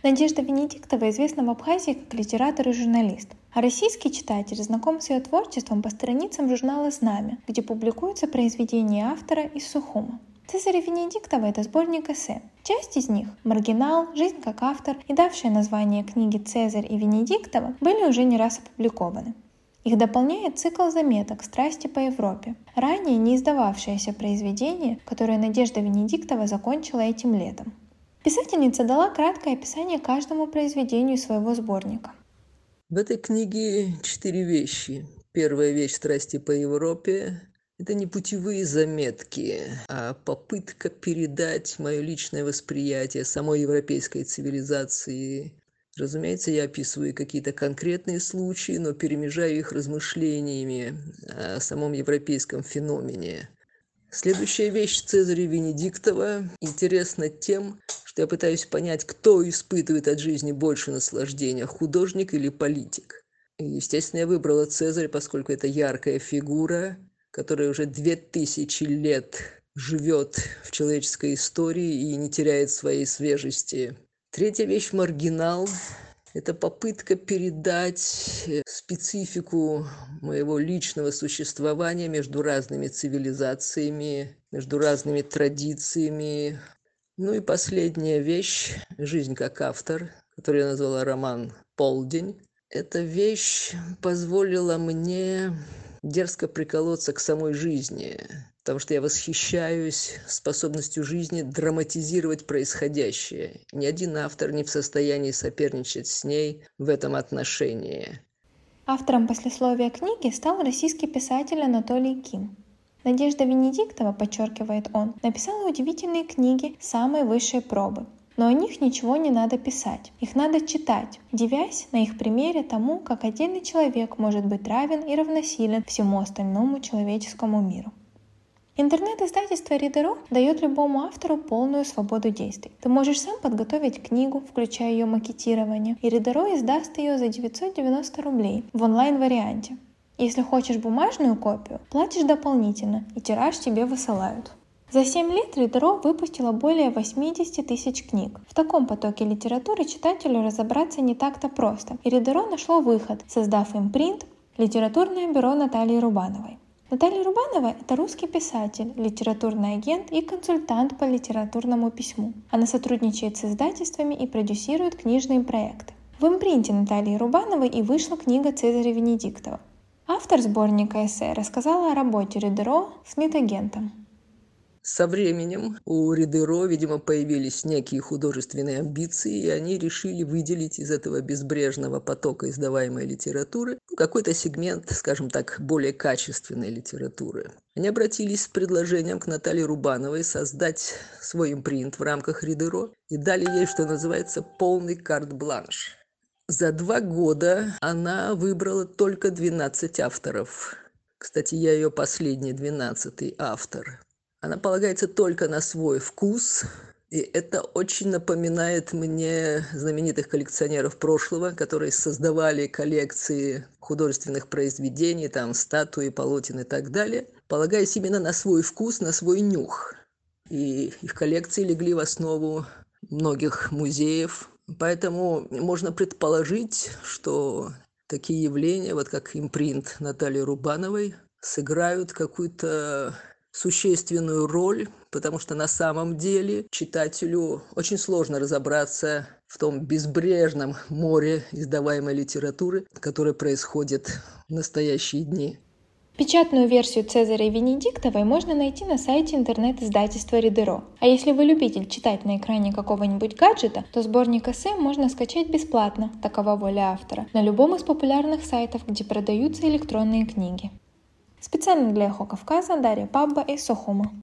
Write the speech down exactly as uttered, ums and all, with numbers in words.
Надежда Венедиктова известна в Абхазии как литератор и журналист, а российский читатель знаком с ее творчеством по страницам журнала «Знамя», где публикуются произведения автора из Сухума. «Цезарь и Венедиктова» — это сборник эссе. Часть из них — «Маргинал», «Жизнь как автор» и давшее название книги «Цезарь и Венедиктова» были уже не раз опубликованы. Их дополняет цикл заметок «Страсти по Европе», ранее не издававшееся произведение, которое Надежда Венедиктова закончила этим летом. Писательница дала краткое описание каждому произведению своего сборника. В этой книге четыре вещи. Первая вещь «Страсти по Европе» — это не путевые заметки, а попытка передать мое личное восприятие самой европейской цивилизации. Разумеется, я описываю какие-то конкретные случаи, но перемежаю их размышлениями о самом европейском феномене. Следующая вещь Цезаря Венедиктова интересна тем, что я пытаюсь понять, кто испытывает от жизни больше наслаждения, художник или политик. И, естественно, я выбрала Цезаря, поскольку это яркая фигура, которая уже две тысячи лет живет в человеческой истории и не теряет своей свежести. Третья вещь «Маргинал». Это попытка передать специфику моего личного существования между разными цивилизациями, между разными традициями. Ну и последняя вещь «Жизнь как автор», которую я назвала роман «Полдень». Эта вещь позволила мне дерзко приколоться к самой жизни, потому что я восхищаюсь способностью жизни драматизировать происходящее. Ни один автор не в состоянии соперничать с ней в этом отношении. Автором послесловия книги стал российский писатель Анатолий Ким. Надежда Венедиктова, подчеркивает он, написала удивительные книги самой высшей пробы. Но о них ничего не надо писать. Их надо читать, дивясь на их примере тому, как отдельный человек может быть равен и равносилен всему остальному человеческому миру. Интернет-издательство Ридеро дает любому автору полную свободу действий. Ты можешь сам подготовить книгу, включая ее макетирование, и Ридеро издаст ее за девятьсот девяносто рублей в онлайн-варианте. Если хочешь бумажную копию, платишь дополнительно, и тираж тебе высылают. За семь лет Ридеро выпустила более восемьдесят тысяч книг. В таком потоке литературы читателю разобраться не так-то просто, и Ридеро нашло выход, создав импринт «Литературное бюро Натальи Рубановой». Наталья Рубанова — это русский писатель, литературный агент и консультант по литературному письму. Она сотрудничает с издательствами и продюсирует книжные проекты. В импринте Натальи Рубановой и вышла книга Цезаря Венедиктова. Автор сборника эссе рассказала о работе Ридеро с мид-агентом. Со временем у Ридеро, видимо, появились некие художественные амбиции, и они решили выделить из этого безбрежного потока издаваемой литературы какой-то сегмент, скажем так, более качественной литературы. Они обратились с предложением к Наталье Рубановой создать свой импринт в рамках Ридеро и дали ей, что называется, полный карт-бланш. За два года она выбрала только двенадцать авторов. Кстати, я ее последний, двенадцатый автор. Она полагается только на свой вкус, и это очень напоминает мне знаменитых коллекционеров прошлого, которые создавали коллекции художественных произведений, там статуи, полотен и так далее, полагаясь именно на свой вкус, на свой нюх. И их коллекции легли в основу многих музеев, поэтому можно предположить, что такие явления, вот как импринт Натальи Рубановой, сыграют какую-то существенную роль, потому что на самом деле читателю очень сложно разобраться в том безбрежном море издаваемой литературы, которое происходит в настоящие дни. Печатную версию Цезаря и Венедиктовой можно найти на сайте интернет-издательства Ридеро. А если вы любитель читать на экране какого-нибудь гаджета, то сборник эссе можно скачать бесплатно, такова воля автора, на любом из популярных сайтов, где продаются электронные книги. Специально для Эхо Кавказа Дарья Пабба из Сухума.